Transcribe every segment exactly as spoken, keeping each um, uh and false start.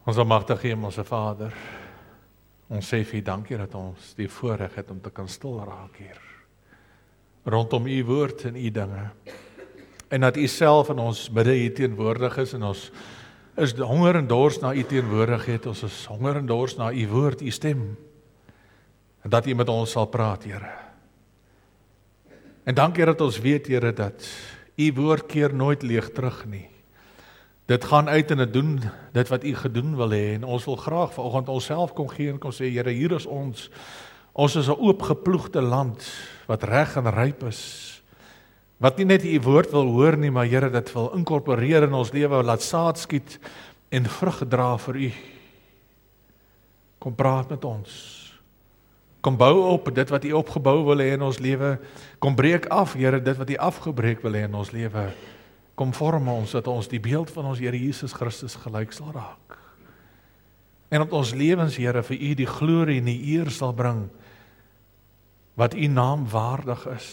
Ons almagtige Hemelse Vader, ons sê vir U dankie dat ons die voorreg het om te kan stil raak hier, rondom U woord en U dinge, en dat U self in ons midde hier teenwoordig is, en ons is honger en dors na U teenwoordigheid, ons is honger en dors na U woord, U stem, en dat U met ons sal praat, Here. En dankie dat ons weet, Here, dat U woord keer nooit leeg terug nie. Dit gaan uit en dit doen dit wat U gedoen wil hê, en ons wil graag vanoggend onsself kom gee en kom sê, Here, hier is ons. Ons is 'n oopgeploegde land wat reg en ryp is. Wat nie net U woord wil hoor nie, maar Here, dit wil inkorporeer in ons lewe, laat saad skiet en vrug dra vir U. Kom praat met ons. Kom bou op dit wat U opgebou wil hê in ons lewe. Kom breek af, Here, dit wat U afgebreek wil hê in ons lewe. Kom vorm ons, dat ons die beeld van ons Here Jesus Christus gelyk sal raak. En dat ons lewens, Here, vir U die glorie en die eer sal bring, wat U naam waardig is.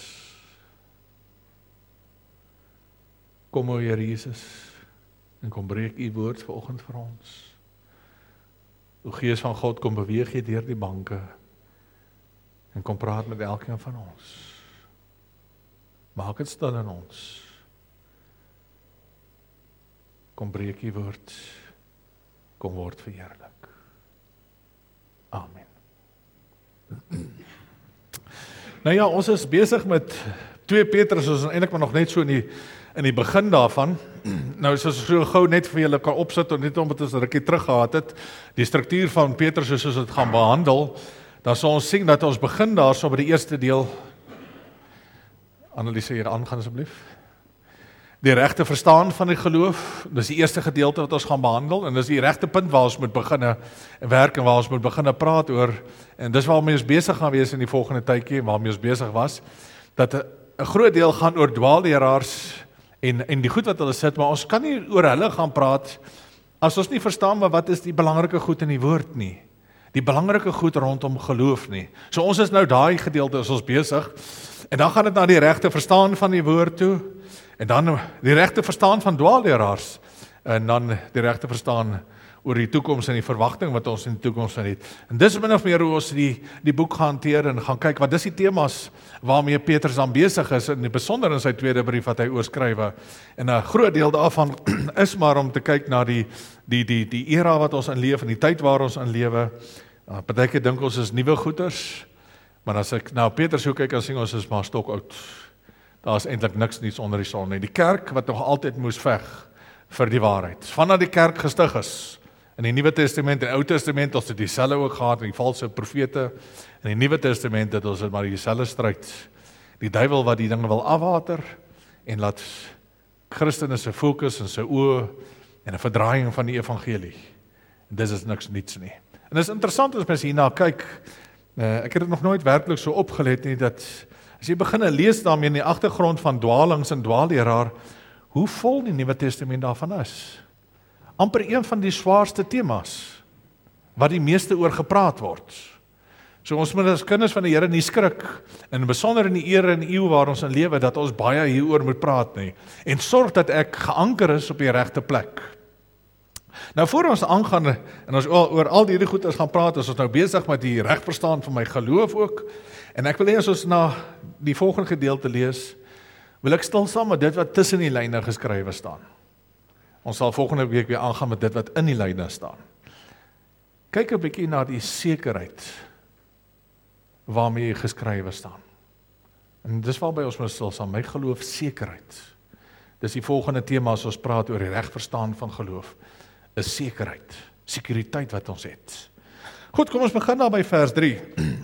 Kom, o Here Jesus, en kom breek U woord vanoggend vir ons. O Gees van God, kom beweeg jy deur die banke, en kom praat met elkeen van ons. Maak het stil in ons. Kom breek U woord, kom word verheerlik. Amen. Nou ja, ons is besig met twee Petrus, ons is eintlik maar nog net so in die, in die begin daarvan. Nou is ons so gou net vir julle kan opsit, en net omdat ons 'n rukkie terug gehad het, die struktuur van Petrus soos ons dit gaan behandel, dan sal ons sien dat ons begin daar so by die eerste deel. Analiseer aangaan asseblief. Die regte verstaan van die geloof, dis die eerste gedeelte wat ons gaan behandel, en dis die regte punt waar ons moet beginne werk, en waar ons moet beginne praat oor, en dis waarmee ons besig gaan wees in die volgende tydjie, en waarmee ons besig was, dat 'n groot deel gaan oor dwaalleraars, en, en die goed wat hulle sit, maar ons kan nie oor hulle gaan praat, as ons nie verstaan, maar wat is die belangrike goed in die woord nie, die belangrike goed rondom geloof nie. So ons is nou daai gedeelte, is ons besig, en dan gaan dit na die regte verstaan van die woord toe, en dan die regte verstaan van dwaalleraars, en dan die regte verstaan oor die toekoms en die verwagting wat ons in die toekoms het. En dis min of meer hoe ons die, die boek gaan hanteer en gaan kyk, wat dis die temas waarmee Petrus dan besig is, en besonder in sy tweede brief wat hy oorskrywe. En 'n groot deel daarvan is maar om te kyk na die, die, die, die era wat ons in leef, en die tyd waar ons in lewe. Uh, Partykeer dink ons is nuwe goeters, maar as ek nou Petrus hoe kyk, dan sien ons is maar stok oud. Daar is eintlik niks niets onder die son nie. Die kerk wat nog altyd moes veg vir die waarheid. Vandat die kerk gestig is, in die Nuwe Testament en Ou Testament, ons het dieselfde ook gehad, en die valse profete, in die Nuwe Testament het ons het maar dieselfde stryd. Die duiwel wat die dinge wil afwater, en laat Christene se fokus en sy oë, en 'n verdraaiing van die evangelie. En dis is niks niets nie. En dit is interessant as mens hierna kyk, uh, ek het dit nog nooit werklik so opgelet nie, dat as jy begin lees daarmee in die agtergrond van dwalings en dwaalleraar, hoe vol die Nuwe Testament daarvan is. Amper een van die swaarste temas, wat die meeste oor gepraat word. So ons moet as kinders van die Here nie skrik, en besonder in die ere en eeu waar ons in lewe, dat ons baie hieroor moet praat nie, en sorg dat ek geanker is op die regte plek. Nou voor ons aangaan, en ons oor al die goed ons gaan praat, is ons nou besig met die reg verstaan van my geloof ook, en ek wil hê as ons na die volgende gedeelte lees, wil ek stil saam met dit wat tussen die lyne geskrywe staan. Ons sal volgende week weer aangaan met dit wat in die lyne staan. Kyk 'n bietjie na die sekerheid waarmee geskrywe staan. En dis waarby ons moet stil staan, my geloof sekerheid. Dis die volgende tema as ons praat oor die reg verstaan van geloof, is sekerheid, sekuriteit wat ons het. Goed, kom ons begin daar by vers drie.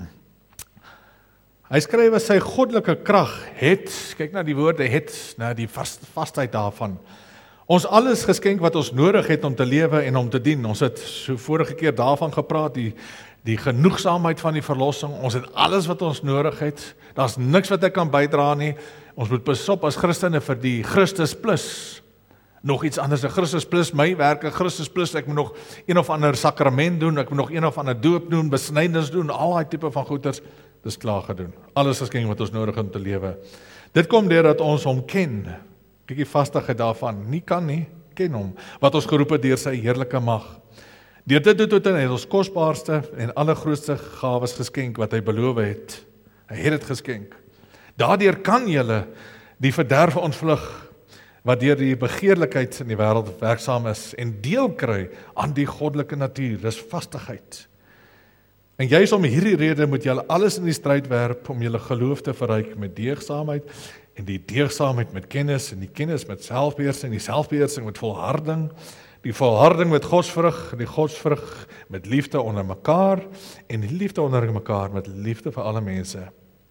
Hy skryf, sy goddelike krag het, kyk na die woorde het, na die vast, vastheid daarvan, ons alles geskenk wat ons nodig het om te lewe en om te dien. Ons het so vorige keer daarvan gepraat, die, die genoegsaamheid van die verlossing, ons het alles wat ons nodig het, daar's niks wat ek kan bydra nie, ons moet pas op as Christene vir die Christus plus, nog iets anders, een Christus plus my werk, een Christus plus, ek moet nog een of ander sakrament doen, ek moet nog een of ander doop doen, besnydenis doen, al die type van goeders, dis klaar gedoen. Alles geskenk wat ons nodig om te lewe. Dit kom deur dat ons hom ken. Kyk die vastigheid daarvan, nie kan nie, ken hom, wat ons geroep het deur sy heerlike mag. Deur dit doen het hy ons kosbaarste en allergrootste gawes geskenk wat hy beloof het. Hy het dit geskenk. Daardeur kan julle die verderf ontvlug wat deur die begeerlikheid in die wêreld werksaam is en deel kry aan die goddelike natuur, dis vastigheid. En juis om hierdie rede moet julle alles in die stryd werp om julle geloof te verryk met deugsaamheid en die deugsaamheid met kennis en die kennis met selfbeheersing, die selfbeheersing met volharding, die volharding met godsvrug, die godsvrug met liefde onder mekaar en die liefde onder mekaar met liefde vir alle mense.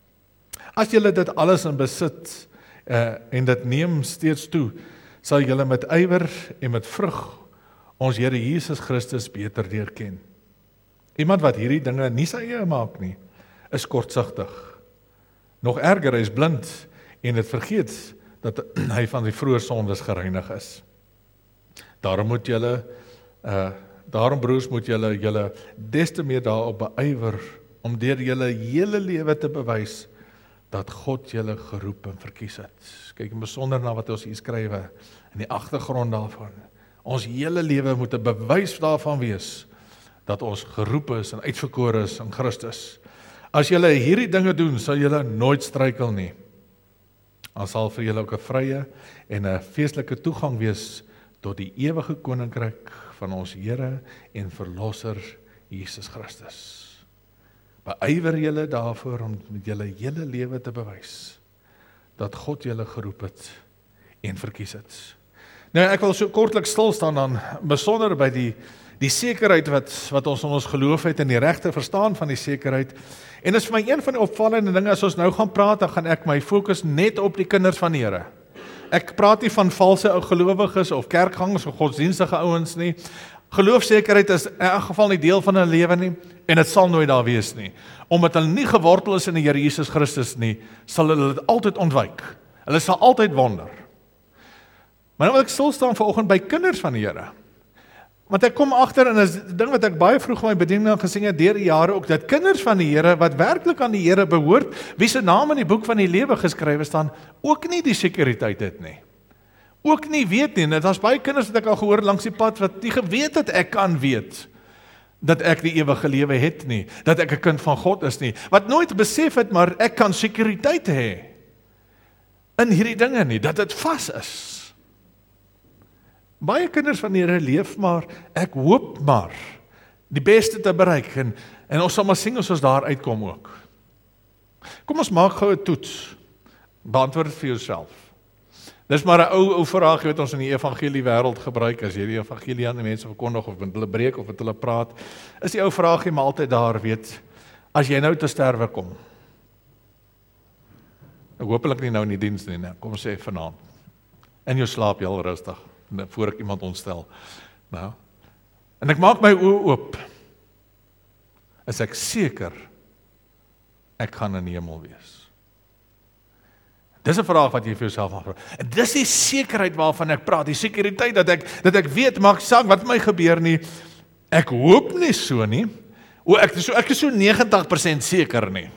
As julle dit alles in besit uh, en dit neem steeds toe, sal julle met ywer en met vrug ons Here Jesus Christus beter leer ken. Iemand wat hierdie dinge nie sy eie maak nie, is kortsigtig. Nog erger, hy is blind en het vergeet dat hy van die vroeë sondes gereinig is. Daarom moet julle, uh, daarom broers moet julle julle des te meer daarop beywer om deur julle hele lewe te bewys dat God julle geroep en verkies het. Kyk besonder na wat ons hier skrywe in die agtergrond daarvan. Ons hele lewe moet 'n bewys daarvan wees dat ons geroep is en uitverkore is in Christus. As julle hierdie dinge doen, sal julle nooit struikel nie. Dan sal vir julle ook 'n vrye en 'n feestelike toegang wees tot die ewige koninkryk van ons Here en Verlosser Jesus Christus. Beywer julle daarvoor om met julle hele lewe te bewys dat God julle geroep het en verkies het. Nou ek wil so kortlik stil staan dan besonder by die die sekerheid wat wat ons in ons geloof het en die regte verstaan van die sekerheid. En dit is vir my een van die opvallende dinge as ons nou gaan praat, dan gaan ek my fokus net op die kinders van die Here. Ek praat nie van valse ou gelowiges of kerkgangers of godsdienstige ouens nie. Geloofsekerheid is in elk geval nie deel van hulle lewe nie en dit sal nooit daar wees nie. Omdat hulle nie gewortel is in die Here Jesus Christus nie, sal hulle dit altyd ontwyk. Hulle sal altyd wonder. Maar nou wil ek stil staan vanoggend by kinders van die Here. Want ek kom agter en is 'n ding wat ek baie vroeg in my bediening gesien het deur die jare ook, dat kinders van die Here wat werklik aan die Here behoort, wie se naam in die boek van die lewe geskrywe staan, ook nie die sekuriteit het nie. Ook nie weet nie, en daar's baie kinders wat ek al gehoor langs die pad wat nie geweet het ek kan weet dat ek die ewige lewe het nie, dat ek 'n kind van God is nie, wat nooit besef het maar ek kan sekuriteit hê in hierdie dinge nie, dat dit vas is. Baie kinders van die Here leef maar, ek hoop maar, die beste te bereik, en, en ons sal maar sien as ons daar uitkom ook. Kom ons maak gou 'n toets, beantwoord dit vir jouself. Dis maar 'n ou ou vraag wat ons in die evangelie wêreld gebruik, as jy die evangelie aan die mense verkondig, of met hulle breek, of met hulle praat, is die ou vraagie maar altyd daar, weet, as jy nou te sterwe kom, ek hoopelik nie nou in die diens nie, nee, kom sê vanaand, in jou slaap, jy al rustig, voor ek iemand ontstel. Nou, en ek maak my oë oop, is ek seker, ek gaan in die hemel wees. Dis 'n vraag wat jy vir jouself afvra. En dis die sekerheid waarvan ek praat, die sekuriteit dat ek dat ek weet, maak saak wat my gebeur nie. Ek hoop nie so nie. O, ek is so ek is so negentig persent seker nie.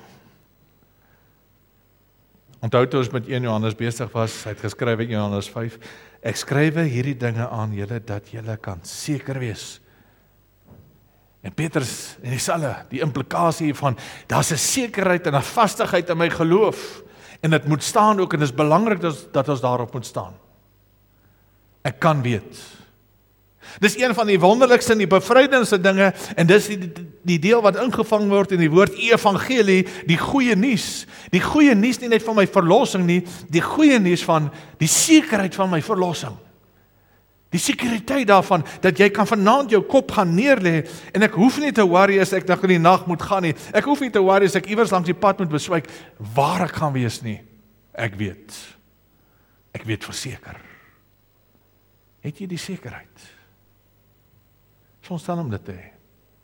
Onthou toe ons met een Johannes besig was, hy het geskryf in Johannes vyf, ek skrywe hierdie dinge aan julle dat julle kan seker wees. En Petrus en dieselfde, die implikasie van daar's 'n sekerheid en 'n vastigheid in my geloof. En dit moet staan ook, en dit is belangrik dat, dat ons daarop moet staan. Ek kan weet. Dis een van die wonderlikste en die bevrydendste dinge, en dis die, die, die deel wat ingevang word in die woord evangelie, die goeie nuus. Die goeie nuus nie net van my verlossing nie, die goeie nuus van die sekerheid van my verlossing. Die sekuriteit daarvan, dat jy kan vanaand jou kop gaan neerlê, en ek hoef nie te worry as ek nog in die nag moet gaan nie, ek hoef nie te worry as ek iewers langs die pad moet beswyk, waar ek gaan wees nie, ek weet, ek weet verseker. Het jy die sekerheid? Ons staan om dit te hê.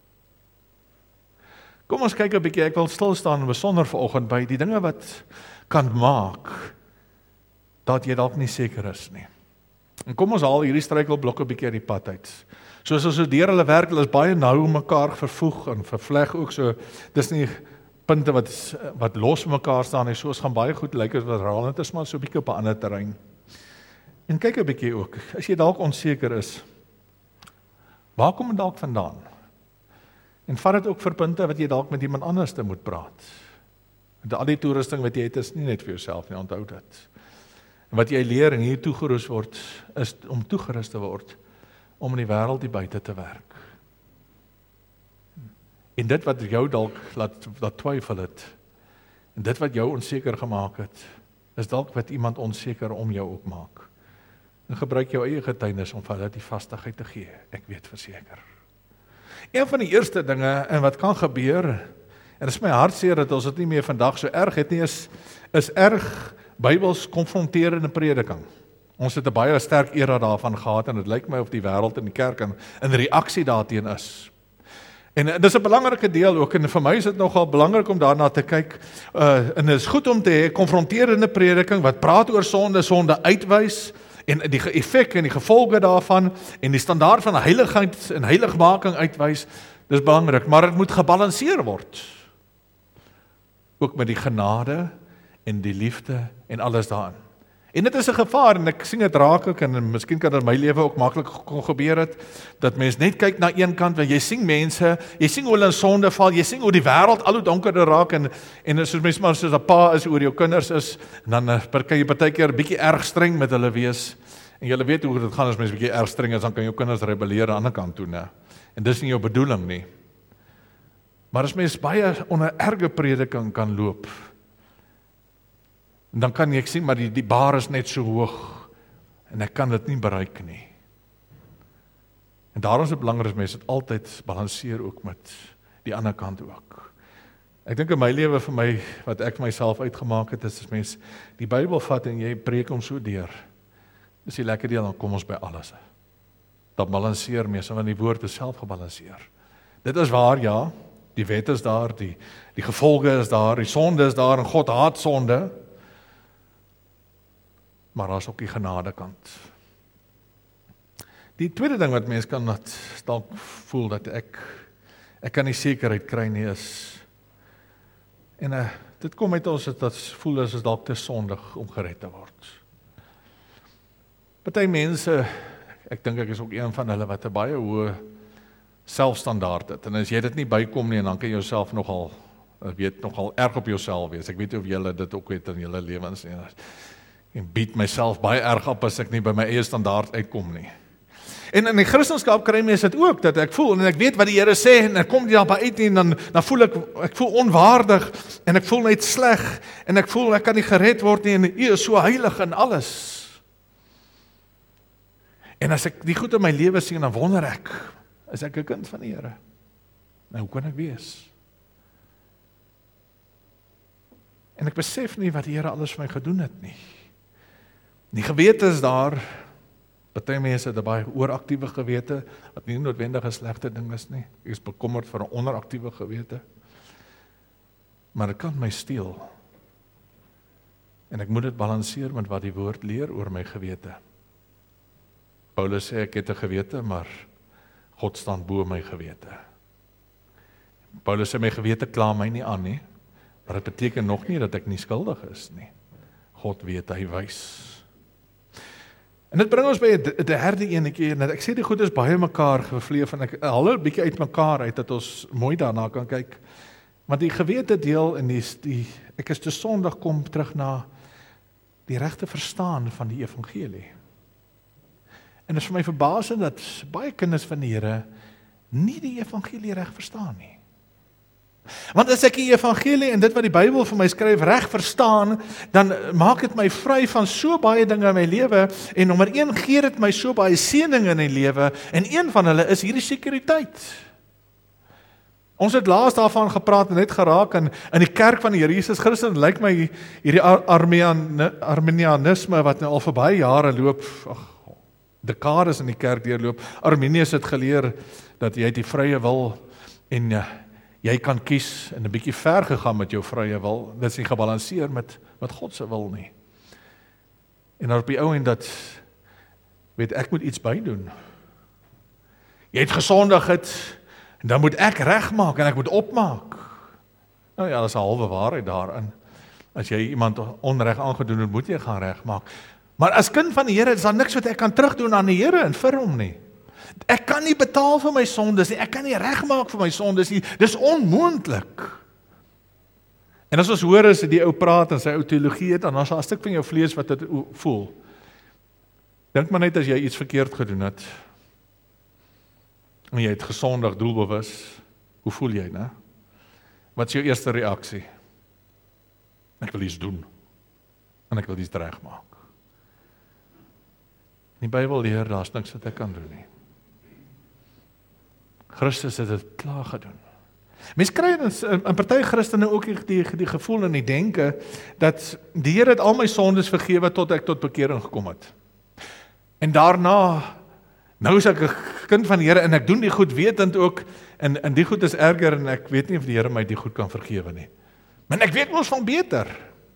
Kom ons kyk 'n bietjie, ek wil stil staan besonder vanoggend by die dinge wat kan maak, dat jy dalk nie seker is nie. En kom ons haal hierdie struikelblokke bietjie uit die pad uit. Soos ons so deur hulle werk, hulle is baie nou mekaar vervoeg en vervleg ook so. Dis nie punte wat wat los mekaar staan nie. So ons gaan baie goed lyk as wat raal, dit is maar so 'n bietjie op 'n ander terrein. En kyk 'n bietjie ook. As jy dalk onseker is, Waar kom dit dalk vandaan? En vat dit ook vir punte wat jy dalk met iemand anders te moet praat. Met al die toerusting wat jy het, is nie net vir jouself nie, onthou dit. En wat jy leer en hier toegerus word, is om toegerus te word, om in die wêreld hier buite te werk. En dit wat jou dalk laat, laat twyfel het, en dit wat jou onseker gemaak het, is dalk wat iemand onseker om jou ook maak. En gebruik jou eie getuienis om vir hulle die vastigheid te gee, ek weet verseker. Een van die eerste dinge, en wat kan gebeur, en dit is my hartseer dat ons dit nie meer vandag so erg het nie, is, is erg Bybels konfronterende prediking. Ons het 'n baie sterk era daarvan gehad, en dit lyk my of die wêreld en die kerk in, in reaksie daarteen is. En dit is 'n belangrike deel ook, en vir my is dit nogal belangrik om daarna te kyk, uh, en dit is goed om te hê, konfronterende prediking, wat praat oor sonde, sonde uitwys, en die effek en die gevolge daarvan, en die standaard van heiligheid en heiligmaking uitwys, dis belangrik, maar dit moet gebalanseer word. Ook met die genade, en die liefde, en alles daarin. En dit is 'n gevaar, en ek sien dit raak ook, en miskien kan dit in my lewe ook maklik kon gebeur het, dat mens net kyk na een kant, want jy sien mense, jy sien hoe hulle in sonde val, jy sien hoe die wêreld al hoe donkerder raak, en, en soos mens maar soos 'n pa is oor jou kinders is, en dan uh, kan jy partykeer bietjie erg streng met hulle wees, en jy weet hoe dit gaan as mens bietjie erg streng is, dan kan jou kinders rebelleer aan die ander kant toe, ne? En dis nie jou bedoeling nie. Maar as mens baie onder erge prediking kan loop, en dan kan ek sien, maar die, die bar is net so hoog, en ek kan dit nie bereik nie. En daarom is dit belangrik, mense dit altyd balanseer ook met die ander kant ook. Ek dink in my lewe vir my, wat ek myself uitgemaak het, is as mens die Bybel vat en jy preek hom so deur, dis die lekker deel, dan kom ons by alles. Dan balanseer mense, want die woord is self gebalanseer. Dit is waar, ja, die wet is daar, die, die gevolge is daar, die sonde is daar, en God haat sonde, maar daar is ook die genadekant. Die tweede ding wat mens kan dalk voel, dat ek, ek kan nie sekerheid kry nie, is, en uh, dit kom uit ons, dat ons voel as is dalk te sondig om gered te word. Party mense, ek dink ek is ook een van hulle, wat 'n baie hoë selfstandaard het, en as jy dit nie bykom nie, en dan kan jy jouself nogal, weet, nogal erg op jouself wees. Ek weet nie of julle dit ook weet in julle lewens nie, en bied myself baie erg op as ek nie by my eie standaard uitkom nie. En in die Christendom kry mense dit ook, dat ek voel, en ek weet wat die Here sê, en ek kom nie daarby uit nie, en dan, dan voel ek, ek voel onwaardig, en ek voel net sleg, en ek voel ek kan nie gered word nie, en U is so heilig in alles. En as ek die goed in my lewe sien, dan wonder ek, is ek 'n kind van die Here? Nou, hoe kan ek wees? En ek besef nie wat die Here alles vir my gedoen het nie. Die gewete is daar, party mense het 'n baie ooraktiewe gewete, wat nie noodwendig 'n slegte ding is nie. Ek is bekommerd vir 'n onderaktiewe gewete. Maar dit kan my steel. En ek moet dit balanseer met wat die woord leer oor my gewete. Paulus sê ek het 'n gewete, maar God staan bo my gewete. Paulus sê my gewete kla my nie aan nie, maar dit beteken nog nie dat ek nie skuldig is nie. God weet, hy wys. En dit bring ons by 'n derde enetjie, en ek sê die goed is baie mekaar gevleef, en ek haal 'n bietjie uit mekaar uit, dat ons mooi daarna kan kyk. Maar die gewete deel, en die, die ek is te sondig, kom terug na die regte verstaan van die evangelie. En dit is vir my verbasend dat baie kinders van die Here nie die evangelie reg verstaan nie. Want as ek die evangelie en dit wat die Bybel vir my skryf reg verstaan, dan maak dit my vry van so baie dinge in my lewe, en nommer een gee dit my so baie seëninge in die lewe, en een van hulle is hierdie sekuriteit. Ons het laas daarvan gepraat en net geraak in, in die kerk van die Here Jesus Christus, en lyk my hierdie Armenian, Arminianisme wat nou al vir baie jare loop, ag, dekades in die kerk deurloop. Arminiërs het geleer dat jy het die vrye wil, en uh, jy kan kies, en 'n bietjie ver gegaan met jou vrye wil. Dit is nie gebalanseer met, met God se wil nie. En dan op die ou en dat, weet ek moet iets bydoen. Jy het gesondig het, en dan moet ek regmaak, en ek moet opmaak. Nou ja, dat is 'n halwe waarheid daarin. As jy iemand onreg aangedoen het, moet jy gaan regmaak. Maar as kind van die Here is daar niks wat ek kan terugdoen aan die Here en vir hom nie. Ek kan nie betaal vir my sondes nie, ek kan nie regmaak vir my sondes nie, dis onmoontlik. En as ons hoor as die ou praat en sy ou teologie het, dan is daar 'n stuk van jou vlees wat dit voel. Dink maar net as jy iets verkeerd gedoen het, en jy het gesondig, doelbewus, hoe voel jy, né? Wat is jou eerste reaksie? Ek wil iets doen, en ek wil iets regmaak. Die Bybel leer, daar is niks wat ek kan doen nie. Christus het dit klaar gedoen. Mens kry in, in party Christene ook die, die gevoel en die denke, dat die Here het al my sondes vergewe tot ek tot bekering gekom het. En daarna, nou is ek 'n kind van die Here en ek doen die goed wetend ook, en, en die goed is erger en ek weet nie of die Here my die goed kan vergewe nie. Maar ek weet mos van beter.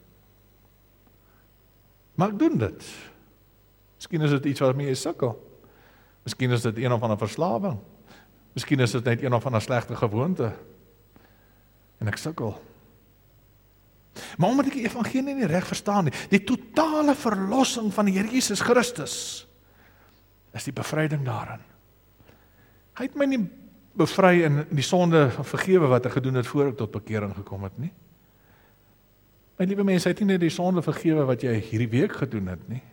Maar ek doen dit. Miskien is dit iets waarmee jy sukkel. Miskien is dit een of ander verslawing. Miskien is dit net een of ander slegte gewoonte. En ek sukkel. Maar omdat ek die evangelie nie reg verstaan nie, die totale verlossing van die Here Jesus Christus, is die bevryding daarin. Hy het my nie bevry en die sonde vergewe wat ek gedoen het voor ek tot bekering gekom het nie. My liewe mense, hy het nie net die sonde vergewe wat jy hierdie week gedoen het nie.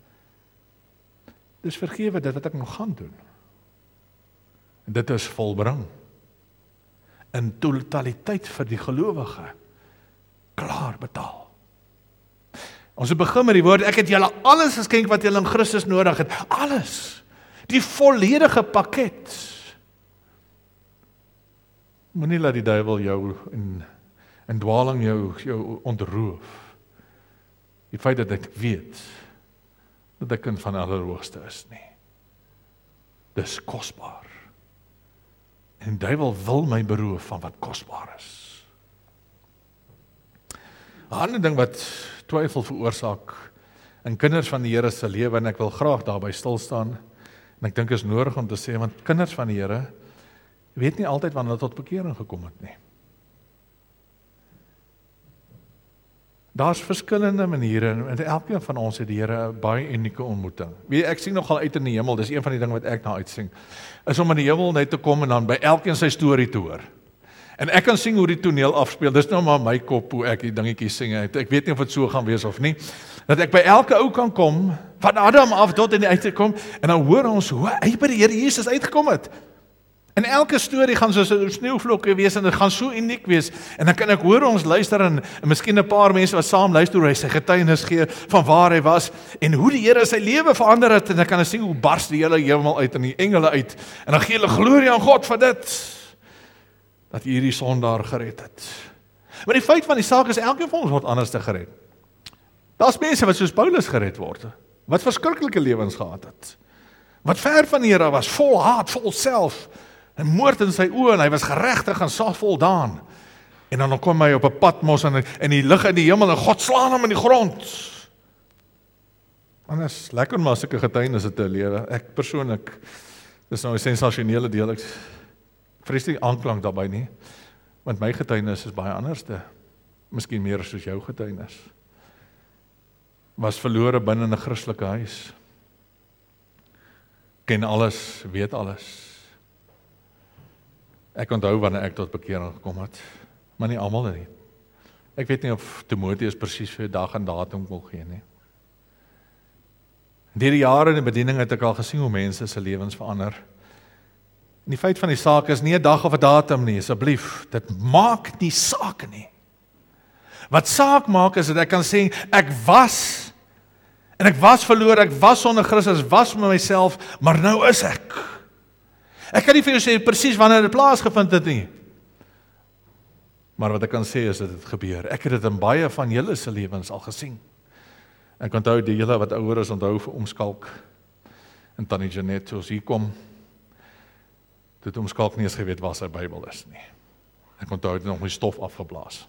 Dis vergewe dit wat ek nog gaan doen. En dit is volbring. In totaliteit vir die gelowige. Klaar betaal. Ons begin met die woord, ek het julle alles geskenk wat julle in Christus nodig het. Alles. Die volledige pakket. Moenie laat die duiwel jou in, in dwaling jou, jou ontroof. Die feit dat ek weet, dat ek kind van die Allerhoogste is nie. Dis kosbaar. En die duiwel wil my beroof van wat kosbaar is. 'n Ander ding wat twyfel veroorsaak in kinders van die Here se lewe, en ek wil graag daarby stil staan, en ek dink is nodig om te sê, want kinders van die Here weet nie altyd wanneer hulle tot bekering gekom het nie. Daar's verskillende maniere, en elkeen van ons het die Here 'n baie unieke ontmoeting. Weet jy, ek sien nogal uit in die hemel, dis een van die dinge wat ek na uitsien, is om in die hemel net te kom en dan by elkeen sy storie te hoor. En ek kan sien hoe die toneel afspeel, dis nou maar my kop hoe ek die dingetjies sing, ek weet nie of dit so gaan wees of nie, dat ek by elke ou kan kom, van Adam af tot in die uitkom, en dan hoor ons hoe hy by die Here Jesus uitgekom het. En elke storie gaan soos 'n sneeuvlokke wees, en dit gaan so uniek wees, en dan kan ek hoor ons luister, en, en miskien 'n paar mense wat saam luister, hoe hy sy getuienis gee, van waar hy was, en hoe die Here sy lewe verander het, en dan kan ek sien hoe bars die hele hemel uit, en die engele uit, en dan gee hulle glorie aan God vir dit, dat hierdie sondaar gered het. Maar die feit van die saak is, elkeen van ons word anders te gered. Daar's mense wat soos Paulus gered word, wat verskriklike lewens gehad het, wat ver van die Here was, vol haat, vol self, en moord in sy oë, en hy was geregtig en self voldaan. En dan kom hy op 'n Patmos, en, en die lig in die hemel, en God slaan hom in die grond. En dit is lekker om maar sulke getuienisse te lewe. Ek persoonlik, dis nou 'n sensasionele deel, ek vrees nie aanklank daarbey nie, want my getuienis is baie anderste, miskien meer soos jou getuienis. Was verlore binne 'n Christelike huis. Ken alles, weet alles. Ek onthou wanneer ek tot bekering gekom het, maar nie almal nie. Ek weet nie of Timoteus presies vir dag en datum wil gee nie. Deur die jare in die bediening het ek al gesien hoe mense se lewens verander. En die feit van die saak is nie 'n dag of 'n datum nie, asseblief. Dit maak nie saak nie. Wat saak maak is dat ek kan sê, ek was, en ek was verloor, ek was sonder Christus, was met myself, maar nou is ek. Ek kan nie vir jou sê presies wanneer dit plaasgevind het nie. Maar wat ek kan sê is dat dit gebeur. Ek het dit in baie van julle se lewens al gesien. Ek onthou die julle wat ouer is, onthou vir Oomskalk en Tannie Janet, soos hier kom, dit Oomskalk nie eens geweet waar sy Bybel is nie. Ek onthou het nog my stof afgeblaas.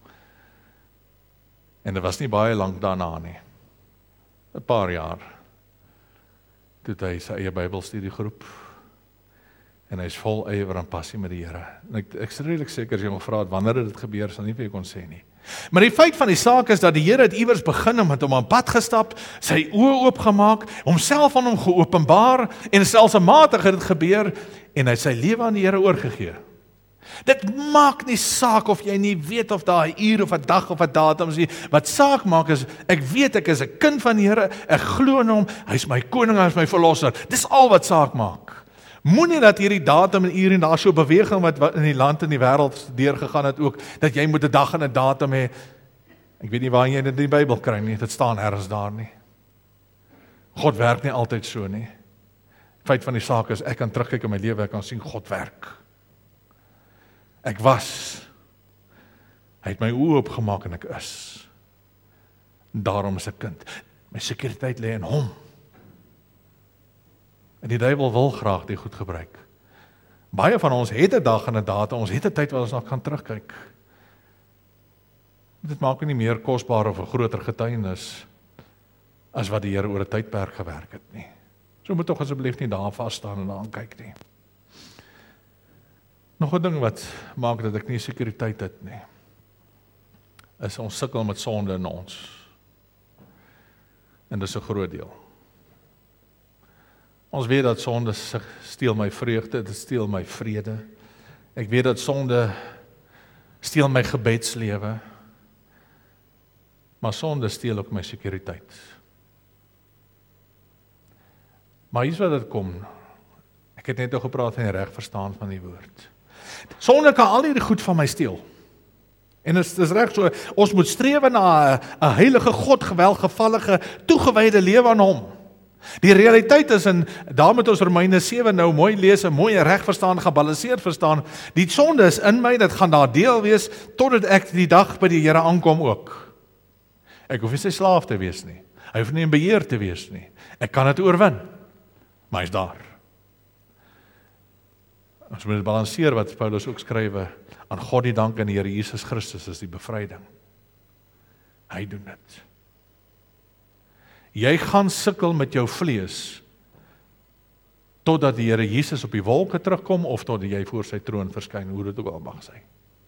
En dit was nie baie lank daarna nie. 'n Paar jaar. Toe het hy sy eie Bybelstudiegroep. En hy is vol ywer en passie met die Here. En ek, ek is redelik seker as jy hom gevra het wanneer het dit gebeur, sal nie vir jou kon sê nie. Maar die feit van die saak is dat die Here het iewers begin met hom aan pad gestap, sy oë oopgemaak, homself aan hom geopenbaar, en selfs 'n matig het dit gebeur, en hy het sy lewe aan die Here oorgegee. Dit maak nie saak of jy nie weet of daar 'n uur of 'n dag of 'n datum is nie. Wat saak maak is, ek weet ek is 'n kind van die Here, ek glo in hom, hy is my koning, hy is my verlosser. Dis al wat saak maak. Moenie dat hierdie datum en uur en daar so beweging wat in die land en die wêreld deurgegaan het ook, dat jy moet 'n dag en 'n datum hê. Ek weet nie waar jy dit in die Bybel kry nie, dit staan ergens daar nie. God werk nie altyd so nie. Feit van die saak is, ek kan terugkyk in my lewe, ek kan sien God werk. Ek was, hy het my oë oopgemaak en ek is. Daarom is ek kind. My sekuriteit lê in hom. En die duiwel wil graag die goed gebruik. Baie van ons het 'n dag en 'n datum, ons het 'n tyd waar ons nog kan terugkyk. Dit maak nie meer kosbaar of 'n groter getuienis as wat die Here oor 'n tydperk gewerk het nie. So moet tog asseblief nie daar vas staan en daaraan kyk nie. Nog 'n ding wat maak dat ek nie sekuriteit het nie, is ons sukkel met sonde in ons. En dis 'n groot deel. Ons weet dat sonde steel my vreugde, dit steel my vrede. Ek weet dat sonde steel my gebedslewe. Maar sonde steel ook my sekuriteit. Maar hier's wat dit kom. Ek het net nou gepraat van die reg verstaan van die woord. Sonde kan al hierdie goed van my steel. En dit is, is reg so, ons moet strewe na 'n heilige God, gewelgevallige, toegewyde lewe aan hom. Die realiteit is, en daar moet ons Romeine sewe nou mooi lees, en mooi reg verstaan, gebalanseerd verstaan, die sonde is in my, dit gaan daar deel wees, totdat ek die dag by die Here aankom ook. Ek hoef nie sy slaaf te wees nie, hy hoef nie in beheer te wees nie, ek kan dit oorwin, maar hy is daar. Ons moet dit balanseer wat Paulus ook skrywe, aan God die dank in die Here Jesus Christus is die bevryding. Hy doen dit. Jy gaan sukkel met jou vlees, totdat die Here Jesus op die wolke terugkom, of totdat jy voor sy troon verskyn, hoe dit ook al mag sy.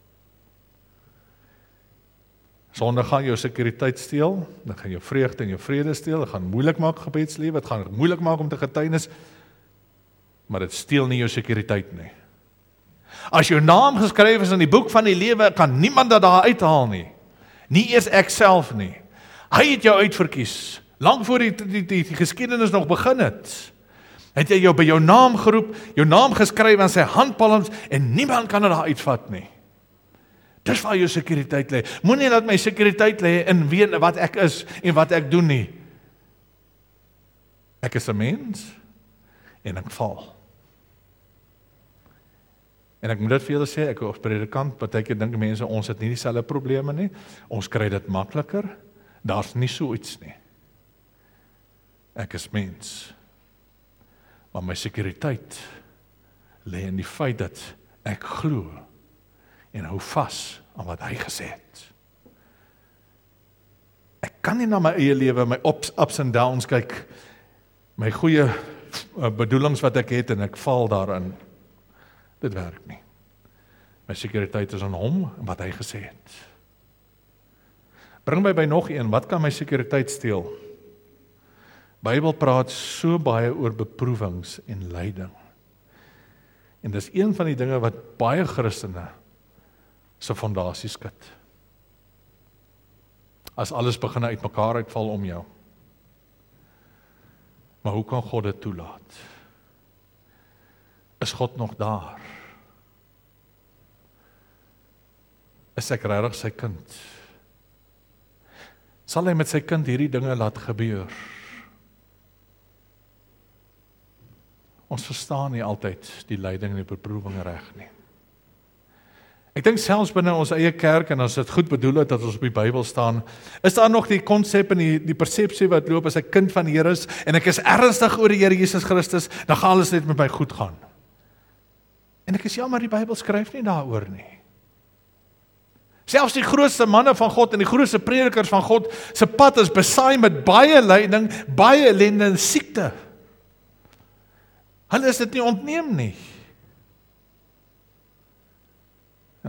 Sonde gaan jou sekuriteit steel, dit gaan jou vreugde en jou vrede steel, dit gaan moeilik maak gebedslewe, dit gaan moeilik maak om te getuienis, maar dit steel nie jou sekuriteit nie. As jou naam geskryf is in die boek van die lewe, kan niemand dat daar uithaal nie. Nie eers ek self nie. Hy het jou uitverkies. Lang voor die, die, die, die geskiedenis nog begin het, het hy jou by jou naam geroep, jou naam geskryf aan sy handpalms, en niemand kan dit daar uitvat nie. Dis waar jou sekuriteit lê. Moenie laat my sekuriteit lê in wie wat ek is en wat ek doen nie. Ek is 'n mens en ek val. En ek moet dit vir julle sê, ek as predikant, partykeer dink mense ons het nie dieselfde probleme nie. Ons kry dit makliker. Daar's nie so iets nie. Ek is mens. Maar my sekuriteit lê in die feit dat ek glo en hou vas aan wat hy gesê het. Ek kan nie na my eie lewe, my ups, ups en downs kyk, my goeie bedoelings wat ek het en ek val daarin. Dit werk nie. My sekuriteit is aan hom en wat hy gesê het. Bring my by nog een, wat kan my sekuriteit steel? Bybel praat so baie oor beproewings en lyding. En dis een van die dinge wat baie Christene se fondasie skud. As alles begin uitmekaar uitval om jou. Maar hoe kan God dit toelaat? Is God nog daar? Is ek regtig sy kind? Sal hy met sy kind hierdie dinge laat gebeur? Ons verstaan nie altyd die lyding en die beproewing reg nie. Ek dink selfs binne ons eie kerk, en as dit goed bedoel het dat ons op die Bybel staan, is daar nog die konsep en die, die persepsie wat loop as ek kind van die Here is, en ek is ernstig oor die Here Jesus Christus, dan gaan alles net met my goed gaan. En ek is jammer, die Bybel skryf nie daaroor nie. Selfs die grootste manne van God en die grootste predikers van God, se pad is besaai met baie lyding, baie ellende en siekte. Hulle is dit nie ontneem nie.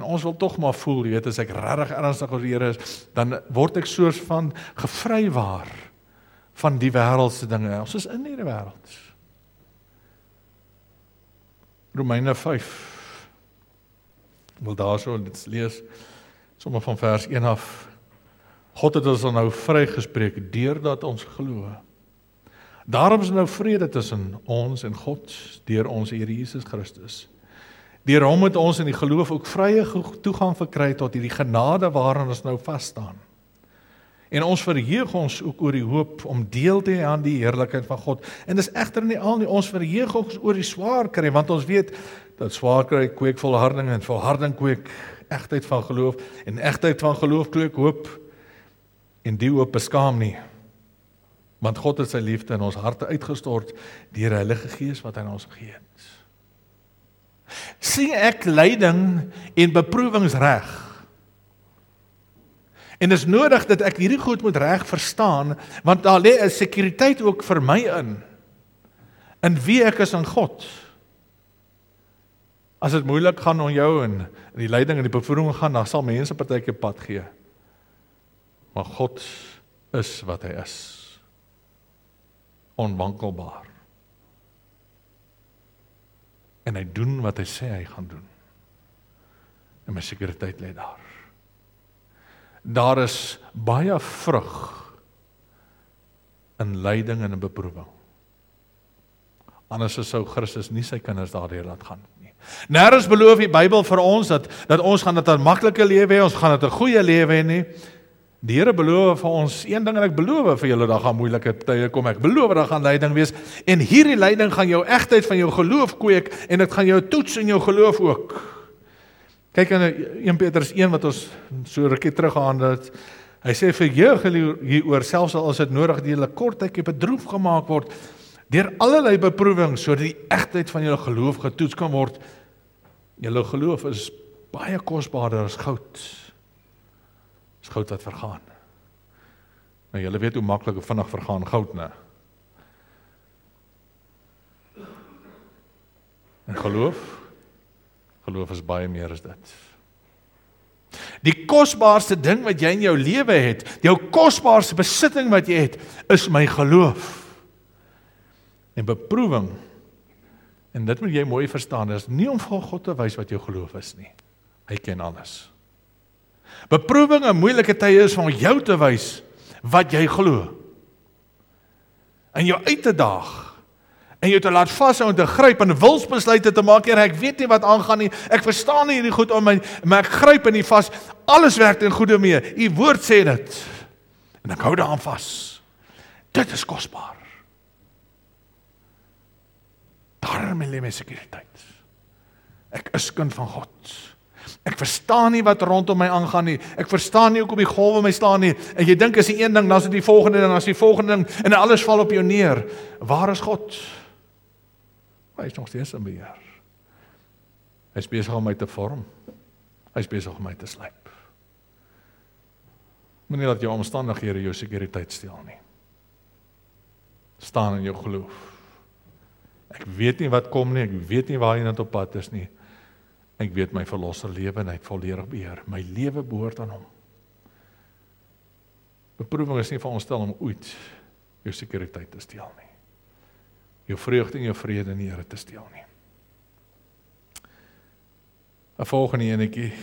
En ons wil tog maar voel, jy weet, as ek regtig ernstig oor die Here is, dan word ek soos van gevrywaar van die wêreldse dinge. Ons is in hierdie wêreld. Romeine vyf. Ek wil daar so dit lees, sommer van vers een af. God het ons dan nou vrygespreek deurdat ons glo. Daarom is nou vrede tussen ons en God deur ons Here Jesus Christus. Deur hom het ons in die geloof ook vrye toegang verkry tot hierdie genade waaraan ons nou vas staan. En ons verheug ons ook oor die hoop om deel te hê aan die heerlikheid van God. En dis egter nie al nie, ons verheug ons oor die swaar kry, want ons weet dat swaar kry kweek volharding en volharding kweek egtheid van geloof en egtheid van geloof kweek hoop. En die hoop beskaam nie, want God het sy liefde in ons harte uitgestort deur die Heilige Gees wat hy aan ons gegee het. Sien ek lyding en beproewings reg? En dit is nodig dat ek hierdie goed moet reg verstaan, want daar lê 'n sekuriteit ook vir my in, in wie ek is aan God. As dit moeilik gaan om jou en die lyding en die beproewing gaan, dan sal mense partykeer pad gee. Maar God is wat hy is. Onwankelbaar. En hy doen wat hy sê hy gaan doen. En my sekuriteit lê daar. Daar is baie vrug in lyding en in beproewing. Anders sou Christus nie sy kinders daardeur laat gaan nie. Nêrens beloof die Bybel vir ons dat, dat ons gaan dit 'n maklike lewe hê, ons gaan dit 'n goeie lewe hê nie. Die Here beloof vir ons een ding en ek beloof vir julle, daar gaan moeilike tye kom, ek beloof daar gaan lyding wees, en hierdie lyding gaan jou egtheid van jou geloof kweek, en dit gaan jou toets in jou geloof ook. Kyk in Eerste Petrus een wat ons so rukkie teruggehandel het, hy sê verheug hieroor, selfs al is dit nodig dat julle kort tydjie bedroef gemaak word, deur allerlei beproewings, sodat die egtheid van julle geloof getoets kan word. Julle geloof is baie kosbaarder as goud. Is goud wat vergaan. Nou, julle weet hoe maklik of vinnig vergaan goud, né? En geloof? Geloof is baie meer as dit. Die kosbaarste ding wat jy in jou lewe het, jou kosbaarste besitting wat jy het, is my geloof. En beproewing, en dit moet jy mooi verstaan, is nie om vir God te wys wat jou geloof is nie. Hy ken alles. Beproewing en moeilike tye is om jou te wys wat jy glo. En jou uit te daag, en jou te laat vashou en te gryp en wilsbesluite te maak, Here, ek weet nie wat aangaan nie, ek verstaan nie hierdie goed om my, maar ek gryp in die vas, alles werk ten goeie mee, u woord sê dit, en ek hou daaraan vas. Dit is kosbaar. Daarom lê my sekuriteit. Ek is kind van God. Ek verstaan nie wat rondom my aangaan nie. Ek verstaan nie hoe op die golwe my staan nie. En jy dink as die een ding, dan is dit die volgende ding, dan is die volgende ding, en alles val op jou neer. Waar is God? Hy is nog steeds in beheer. Hy is besig om my te vorm. Hy is besig om my te slyp. Moenie dat jou omstandighede jou sekuriteit steel nie. Staan in jou geloof. Ek weet nie wat kom nie, ek weet nie waar jy net op pad is nie. Ek weet my verlosser lewe en hy het volledig beheer. My lewe behoort aan hom. Beproewing is nie van ons stel om ooit jou sekuriteit te steel nie. Jou vreugde en jou vrede in die Here te steel nie. 'n Volgende enetjie.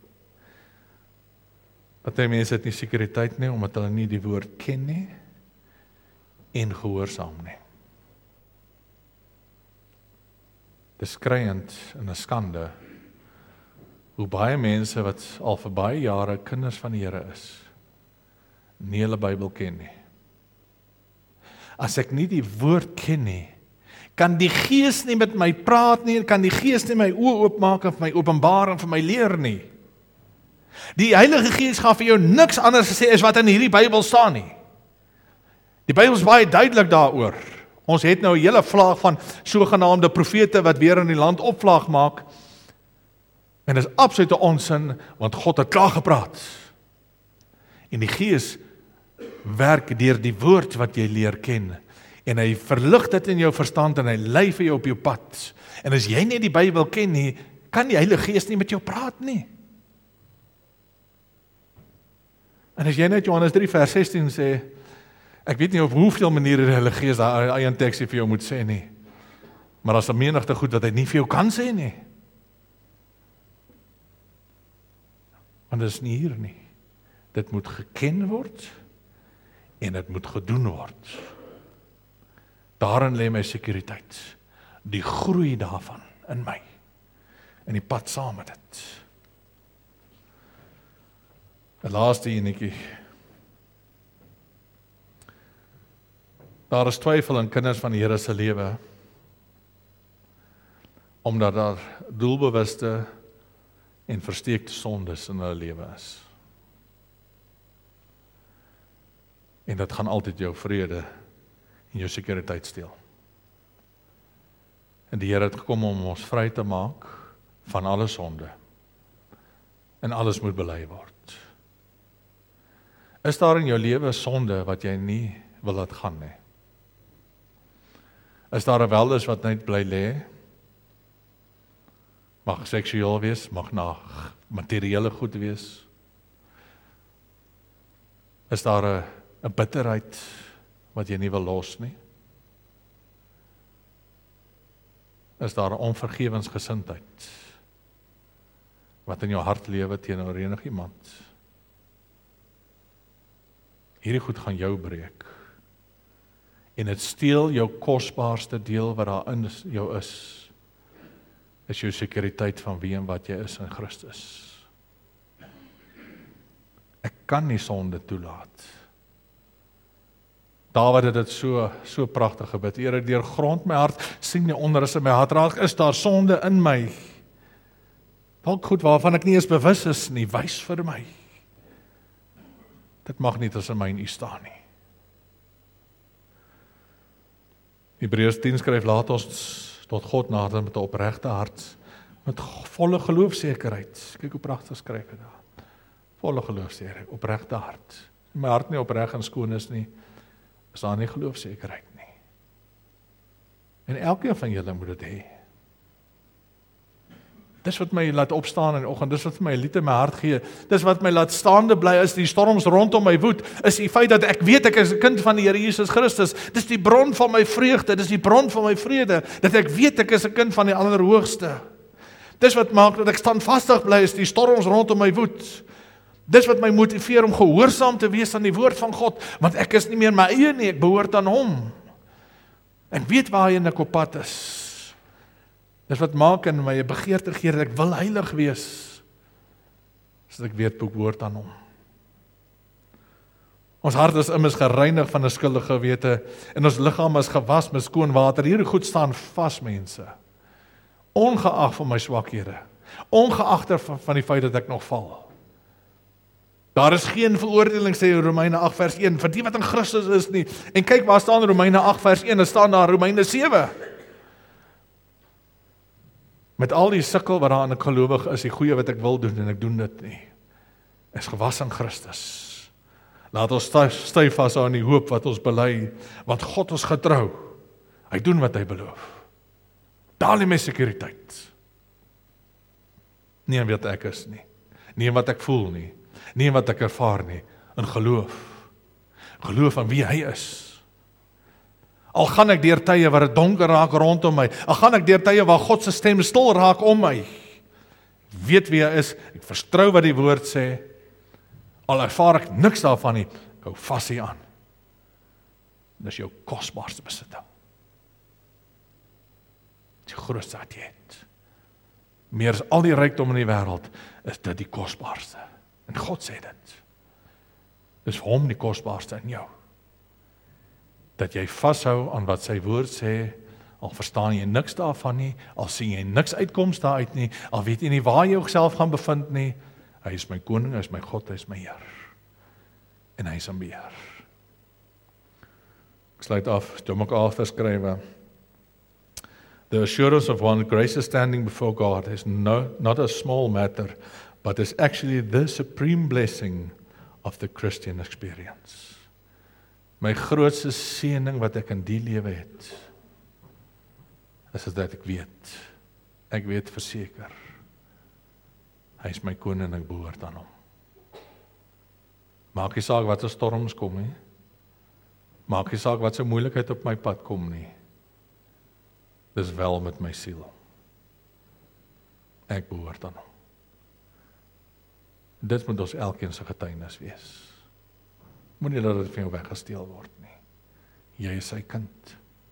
Party mense het nie sekuriteit nie, omdat hulle nie die woord ken nie en gehoorsaam nie. Dis skriwend en 'n skande hoe baie mense wat al vir baie jare kinders van die Here is, nie hulle Bybel ken nie. As ek nie die woord ken nie, kan die Gees nie met my praat nie, kan die Gees nie my oë oopmaak en vir my openbaar en vir my leer nie. Die Heilige Gees gaan vir jou niks anders sê as wat in hierdie Bybel staan nie. Die Bybel is baie duidelik daaroor. Ons het nou 'n hele vlaag van sogenaamde profete wat weer in die land opvlaag maak. En dit is absolute onsin, want God het klaar gepraat. En die Gees werk deur die woord wat jy leer ken. En hy verlig dit in jou verstand en hy lei vir jou op jou pad. En as jy nie die Bybel ken nie, kan die Heilige Gees nie met jou praat nie. En as jy net Johannes drie vers sestien sê, ek weet nie op hoeveel maniere die Heilige Gees daar eie teksie vir jou moet sê nie, maar as 'n menigte goed wat hy nie vir jou kan sê nie. Want dit is nie hier nie. Dit moet geken word en dit moet gedoen word. Daarin lê my sekuriteit. Die groei daarvan in my. En die pad saam met dit. 'n Laaste enetjie. Daar is twyfel in kinders van die Here se lewe, omdat daar doelbewuste en versteekte sondes in hulle lewe is. En dit gaan altyd jou vrede en jou sekuriteit steel. En die Here het gekom om ons vry te maak van alle sonde. En alles moet bely word. Is daar in jou lewe sonde wat jy nie wil laat gaan nie? Is daar 'n weldes wat net bly lê? Mag seksueel wees, mag na materiële goed wees. Is daar 'n 'n bitterheid wat jy nie wil los nie? Is daar 'n onvergewensgesindheid wat in jou hart lewe teenoor enigiemand? Hierdie goed gaan jou breek. En dit steel jou kosbaarste deel wat daarin is, jou is. Is jou sekuriteit van wie en wat jy is in Christus. Ek kan nie sonde toelaat. Dawid het dit so so pragtig gebid. Here, deur grond my hart sien die onrus in my hart raak, is daar sonde in my. Dalk goed waarvan ek nie eens bewus is nie, wys vir my. Dit mag nie tussen my en U staan nie. Hebreërs tien skryf, laat ons tot God nader met 'n opregte hart, met volle geloofsekerheid. Kyk hoe pragtig skryf hy daar. Volle geloofsekerheid, opregte hart. My hart nie opreg en skoon is nie, is daar nie geloofsekerheid nie. En elkeen van julle moet dit hê. Dis wat my laat opstaan in die oggend, dis wat my 'n lied in my hart gee, dis wat my laat staande bly is die storms rondom my woed, is die feit dat ek weet ek is 'n kind van die Here Jesus Christus. Dis die bron van my vreugde, dis die bron van my vrede, dat ek weet ek is 'n kind van die Allerhoogste. Dis wat maak dat ek standvastig bly is die storms rondom my woed. Dis wat my motiveer om gehoorsaam te wees aan die woord van God, want ek is nie meer my eie nie, ek behoort aan Hom. En weet waarheen ek op pad is. Dis wat maak in my 'n begeerte gee dat ek wil heilig wees, sodat ek weet ek behoort aan Hom. Ons hart is immers gereinig van 'n skuldige gewete en ons liggaam is gewas met skoon water. Hierdie goed staan vas, mense. Ongeag van my swakhede, ongeag van die feit dat ek nog val. Daar is geen veroordeling, sê Romeine agt vers een, vir die wat in Christus is nie. En kyk waar staan Romeine agt vers een, dit staan daar Romeine sewe. Met al die sukkel wat daar in 'n gelowige is, die goeie wat ek wil doen en ek doen dit nie, is gewas in Christus. Laat ons styf vas aan die hoop wat ons bely, want God is getrou. Hy doen wat hy beloof. Daar lê my sekuriteit. Nie in wat ek is nie, nie in wat ek voel nie, nie in wat ek ervaar nie, in geloof. Geloof aan wie hy is. Al gaan ek deur tye waar dit donker raak rondom my, al gaan ek deur tye waar God se stem stil raak om my, ek weet wie hy is, ek vertrou wat die woord sê, al ervaar ek niks daarvan nie, ek hou vas hieraan. Dit is jou kosbaarste besitting. Die grootste wat jy het. Meer as al die rykdom in die wêreld, is dit die kosbaarste. En God sê dit. Dis vir hom die kosbaarste in jou. Dat jy vashou aan wat sy woord sê, al verstaan jy niks daarvan nie, al sien jy niks uitkoms daaruit nie, al weet jy nie waar jy jouself gaan bevind nie, hy is my koning, hy is my God, hy is my Heer. En hy is aan beheer. Ek sluit af, John MacArthur skrywe, the assurance of one gracious standing before God is no, not a small matter, but is actually the supreme blessing of the Christian experience. My grootste seëning wat ek in die lewe het, is dat ek weet, ek weet verseker, hy is my koning en ek behoort aan hom. Maak nie saak wat se storms kom nie. Maak nie saak wat se moeilikheid op my pad kom nie. Dis wel met my siel. Ek behoort aan hom. Dit moet ons elkeen se getuienis wees. Moenie dat dit van jou weggesteel word nie. Jy is sy kind.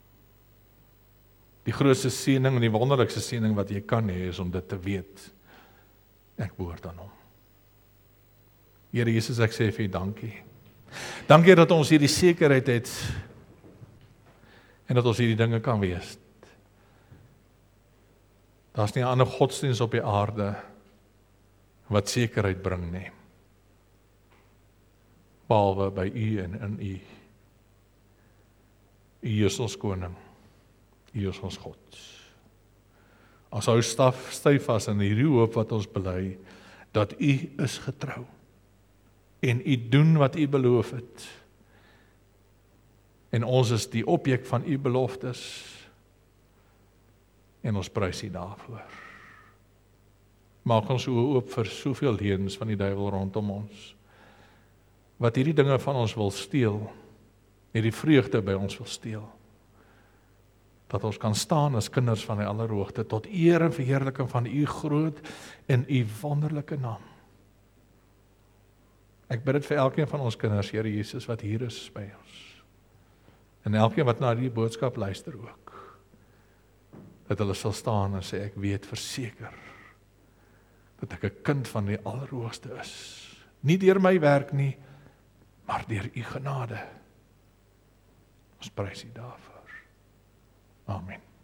Die grootste seëning en die wonderlikste seëning wat jy kan hê is om dit te weet. Ek behoort aan hom. Here Jesus, ek sê vir U dankie. Dankie dat ons hierdie sekerheid het en dat ons hierdie dinge kan wees. Daar's nie 'n ander godsdienst op die aarde wat sekerheid bring nie. Behalwe by U en in U. U is ons koning. U is ons God. Ons hou staf styf vas in hierdie hoop wat ons bely, dat U is getrou. En U doen wat U beloof het. En ons is die objek van U beloftes. En ons prys U daarvoor. Maak ons oë oop vir soveel leuns van die duiwel rondom ons, wat hierdie dinge van ons wil steel, hierdie vreugde by ons wil steel, dat ons kan staan as kinders van die Allerhoogste, tot eer en verheerliking van U groot en U wonderlike naam. Ek bid dit vir elkeen van ons kinders, Here Jesus, wat hier is by ons, en elkeen wat na die boodskap luister ook, dat hulle sal staan en sê, ek weet verseker, dat ek 'n kind van die Allerhoogste is. Nie deur my werk nie, maar deur U genade. Ons prys U daarvoor. Amen.